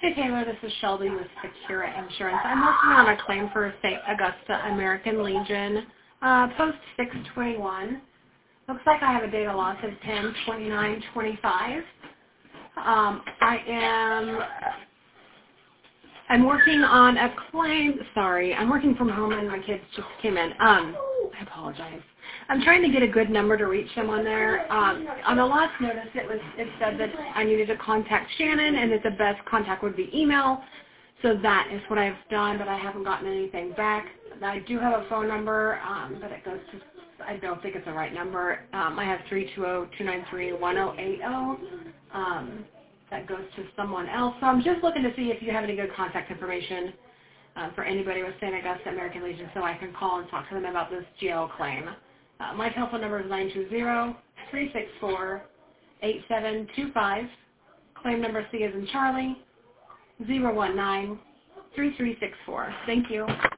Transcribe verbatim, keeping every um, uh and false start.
Hey Taylor, this is Shelby with Secura Insurance. I'm working on a claim for Saint Augusta American Legion, uh, post six twenty-one. Looks like I have a data loss of ten twenty-nine twenty-five. Um, I am I'm working on a claim. Sorry, I'm working from home and my kids just came in. Um, I apologize. I'm trying to get a good number to reach someone there. Um, on the last notice, it was it said that I needed to contact Shannon and that the best contact would be email. So that is what I've done, but I haven't gotten anything back. I do have a phone number, um, but it goes to, I don't think it's the right number. Um, I have three two zero, two nine three, one zero eight zero. Um, that goes to someone else. So I'm just looking to see if you have any good contact information uh, for anybody with Saint Augusta American Legion so I can call and talk to them about this G L claim. Uh, my telephone number is nine two zero, three six four, eight seven two five. Claim number C is in Charlie, zero one nine, three three six four. Thank you.